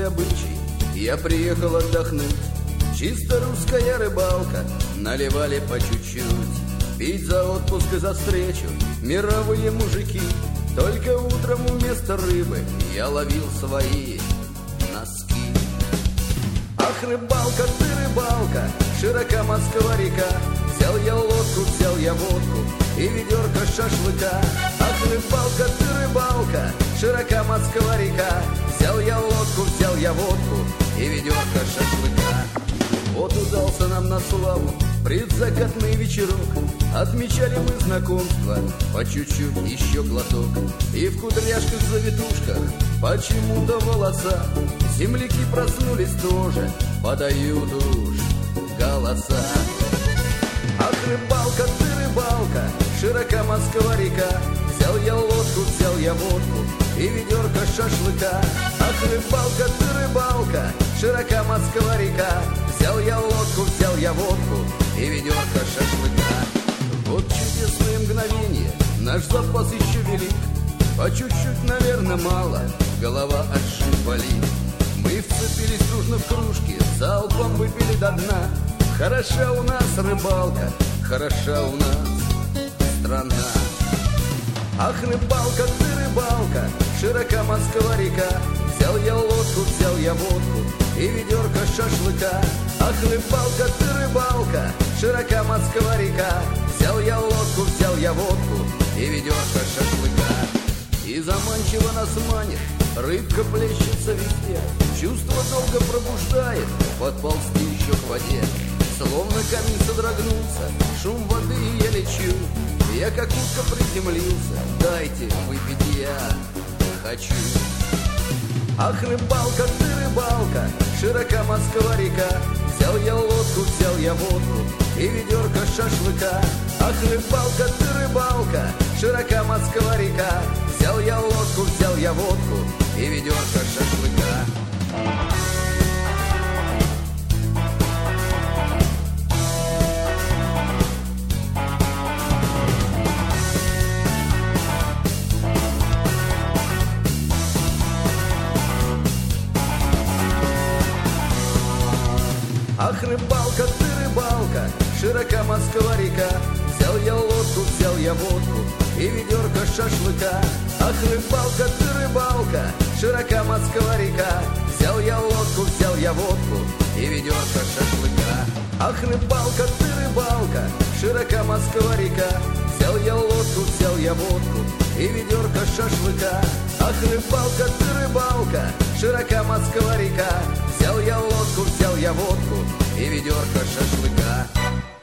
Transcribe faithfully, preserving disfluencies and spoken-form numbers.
обычай, я приехал отдохнуть. Чисто русская рыбалка, наливали по чуть-чуть. Пить за отпуск и за встречу мировые мужики. Только утром вместо рыбы я ловил свои носки. Ах, рыбалка, ты рыбалка, широка Москва-река. Взял я лодку, взял я водку и ведерко шашлыка. Ах, рыбалка, ты рыбалка, широка Москва-река. Взял я лодку, взял я водку и ведерко шашлыка. Вот удался нам на славу предзакатный вечерок. Отмечали мы знакомство, по чуть-чуть еще глоток. И в кудряшках-завитушках почему-то волоса. Земляки проснулись тоже, подают уж голоса. Ах, рыбалка, ты рыбалка, широка Москва-река. Взял я лодку, взял я водку и ведерко шашлыка. Ах, рыбалка, ты рыбалка, широка Москва-река. Взял я лодку, взял я водку и ведерко шашлыка. Вот чудесное мгновение, наш запас еще велик. По чуть-чуть, наверное, мало, голова от шин болит. Мы вцепились дружно в кружки, залпом выпили до дна. Хороша у нас рыбалка, хороша у нас страна. Ах, рыбалка, ты рыбалка, широка Москва-река. Взял я лодку, взял я водку и ведерко шашлыка. Ах, рыбалка, ты рыбалка, широка Москва-река. Взял я лодку, взял я водку и ведерко шашлыка. И заманчиво нас манит, рыбка плещется везде. Чувство долго пробуждает, подползти еще к воде. Словно камень содрогнулся, шум воды и я лечу. Я как утка приземлился, дайте выпить я хочу. Ах, рыбалка, ты рыбалка, широка Москва-река. Взял я лодку, взял я водку и ведерко шашлыка. Ах, рыбалка, ты рыбалка, широка Москва-река. Взял я лодку, взял я водку и ведерко шашлыка. Ах, рыбалка, ты рыбалка, широка Москва-река. Взял я лодку, взял я водку и ведерко шашлыка. Ах, рыбалка, ты рыбалка, широка Москва-река. Взял я лодку, взял я водку и ведерко шашлыка. Ах, рыбалка, ты рыбалка, широка Москва-река. Взял я лодку, взял я водку и ведерко шашлыка. Ах, рыбалка, ты рыбалка, широка Москва-река. Взял я лодку, взял я водку и ведерко шашлыка.